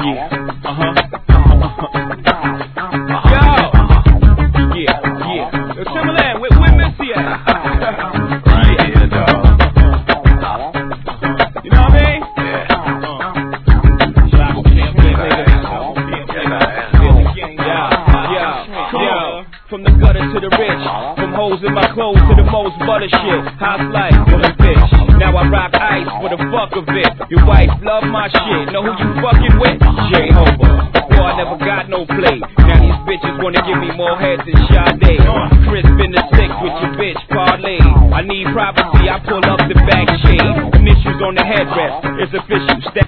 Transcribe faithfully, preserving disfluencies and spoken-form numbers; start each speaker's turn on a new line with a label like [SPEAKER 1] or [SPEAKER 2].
[SPEAKER 1] Yeah, uh-huh. Yo! Yeah, yeah. Yo, Timberland, where, where Missy at?
[SPEAKER 2] Right here, dog.
[SPEAKER 1] You know what I mean?
[SPEAKER 2] Yeah.
[SPEAKER 1] From the gutter to the rich, from hoes in my clothes to the most butter shit. How's life for the bitch? Now I rock ice for the fuck of it. Your wife love my shit. Know who you fucking with? J-Hoba. Boy, I never got no play. Now these bitches wanna give me more head than Sade. Crisp in the six with your bitch parlay. I need privacy, I pull up the back shade. Initials on the headrest, it's official. Step